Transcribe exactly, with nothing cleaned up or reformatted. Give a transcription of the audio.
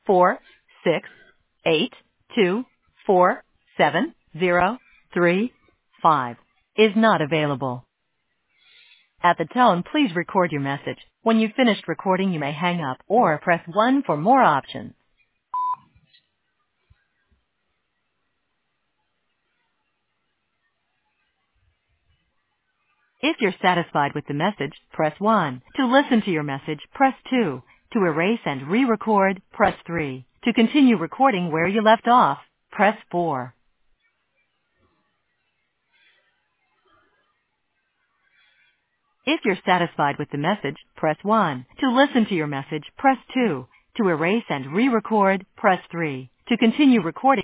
four six eight two four seven zero three five is not available. At the tone, please record your message. When you've finished recording, you may hang up or press one for more options. If you're satisfied with the message, press one. To listen to your message, press two. To erase and re-record, press three. To continue recording where you left off, press four. If you're satisfied with the message, press one. To listen to your message, press two. To erase and re-record, press three. To continue recording,